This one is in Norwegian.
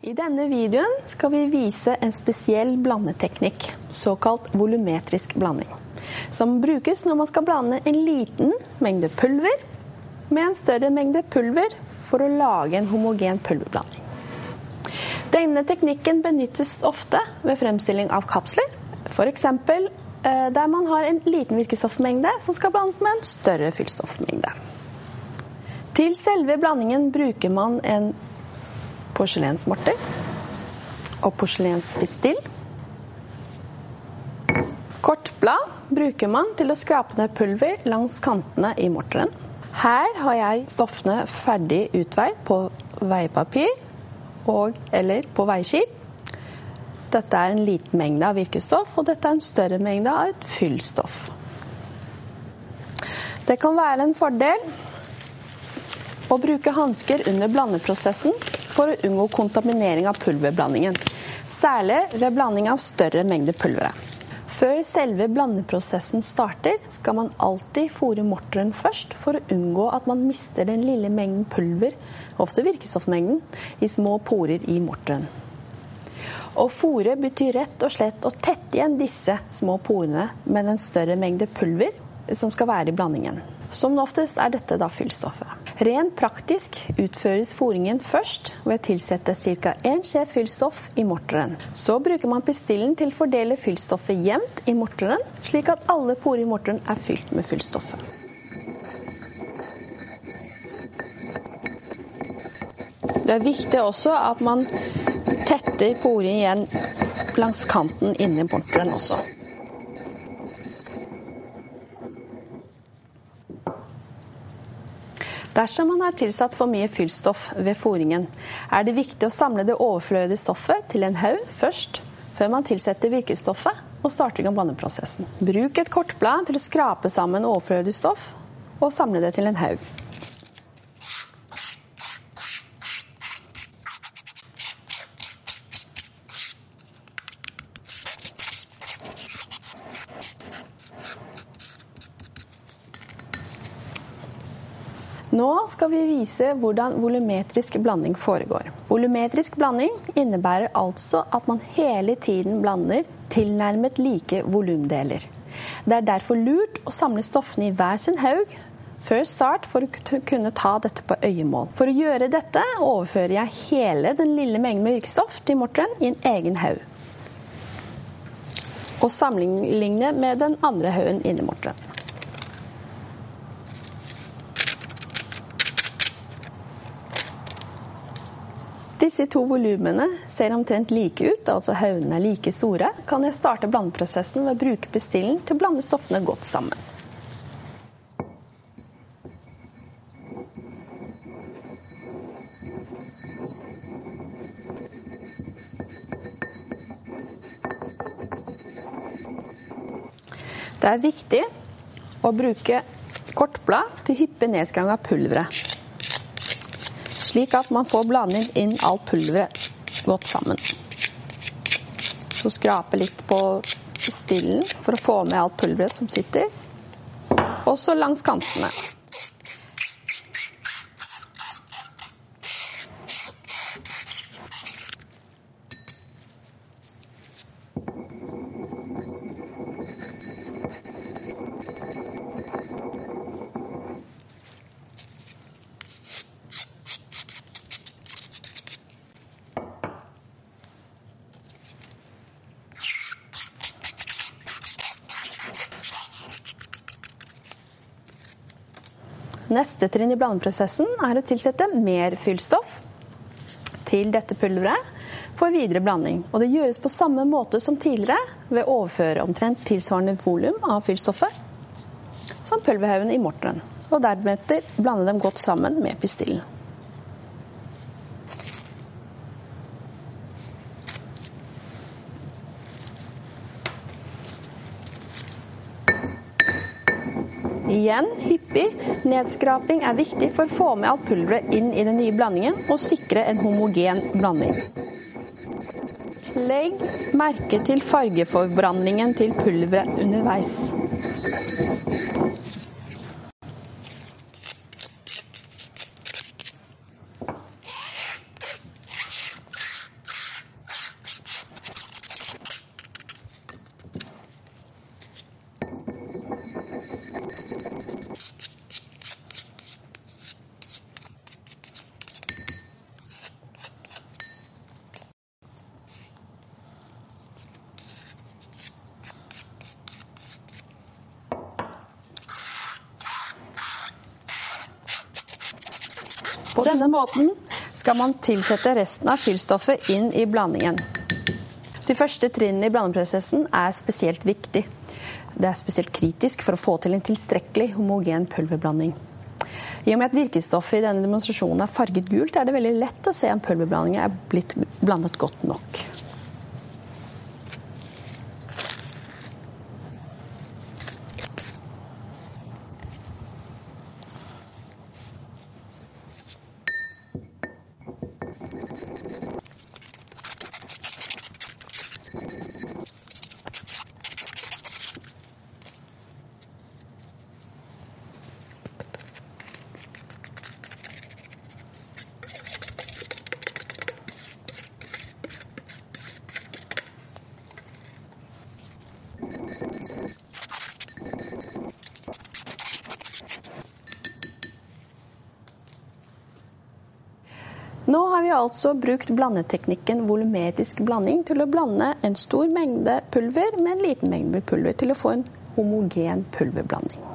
I denne videoen skal vi vise en spesiell blandeteknikk, såkalt volumetrisk blanding, som brukes når man skal blande en liten mengde pulver med en større mengde pulver for å lage en homogen pulverblanding. Denne teknikken benyttes ofte ved fremstilling av kapsler, for eksempel der man har en liten virkestoffmengde som skal blandes med en større fyllstoffmengde. Til selve blandingen bruker man en porselensmorter og porselensbestill. Kortblad bruker man til å skrape ned pulver langs kantene i morteren. Her har jeg stoffene ferdig utveid på veipapir eller på veiskip. Dette er en liten mengde av virkestoff, og dette er en større mengde av et fyllstoff. Det kan være en fordel å bruke handsker under blandeprosessen for å unngå kontaminering av pulverblandingen, særlig ved blanding av større mengder pulvere. Før selve blandeprosessen starter, skal man alltid fôre morteren først for å unngå at man mister den lille mengden pulver, ofte virkestoffmengden, i små porer i morteren. Å fôre betyr rett og slett å tette igjen disse små porene med en større mengde pulver som skal være i blandingen. Som oftest er dette da fyllstoffet. Rent praktisk utføres fôringen først ved å tilsette ca. 1 skje fyllstoff i morteren. Så bruker man pistillen til å fordele fyllstoffet jevnt i morteren, slik at alle porer i morteren er fylt med fyllstoffet. Det er viktig også at man tetter porer igjen langs kanten inni morteren også. Dersom man har tilsatt for mye fyllstoff ved fôringen, er det viktig å samle det overflødige stoffet til en haug først, før man tilsetter virkestoffet og starter i gang blandeprosessen. Bruk et kortblad til å skrape sammen overflødig stoff og samle det til en haug. Nå skal vi vise hvordan volumetrisk blanding foregår. Volumetrisk blanding innebærer altså at man hele tiden blander tilnærmet like volumdeler. Det er derfor lurt å samle stoffene i hver sin haug før start for å kunne ta dette på øyemål. For å gjøre dette overfører jeg hele den lille mengden med virkestoff til morteren i en egen haug. Og sammenligne med den andre haugen inni morteren. Disse to volumene ser omtrent like ut, altså haugene er like store. Kan jeg starte blandeprosessen ved å bruke pistillen til å blande stoffene godt sammen. Det er viktig å bruke kortblad til hyppig nedskrang av pulveret, slik at man får blandet inn alt pulveret godt sammen. Så skrape litt på pistillen for å få med alt pulveret som sitter, og så langs kantene. Neste trinn i blandeprosessen er å tilsette mer fyllstoff til dette pulveret for videre blanding. Og det gjøres på samme måte som tidligere ved å overføre omtrent tilsvarende volum av fyllstoffet som pulverhaugen i morteren, og deretter blande dem godt sammen med pistillen. Igjen, hyppig nedskraping er viktig for å få med alt pulveret inn i den nye blandingen og sikre en homogen blanding. Legg merke til fargeforandringen til pulveret underveis. På denne måten skal man tilsette resten av fyllstoffet inn i blandingen. De første trinnene i blandeprosessen er spesielt viktig. Det er spesielt kritisk for å få til en tilstrekkelig homogen pulverblanding. I og med at virkestoffet i denne demonstrasjonen er farget gult, er det veldig lett å se om pulverblandingen er blitt blandet godt nok. Nå har vi altså brukt blandeteknikken volumetrisk blanding til å blande en stor mengde pulver med en liten mengde pulver til å få en homogen pulverblanding.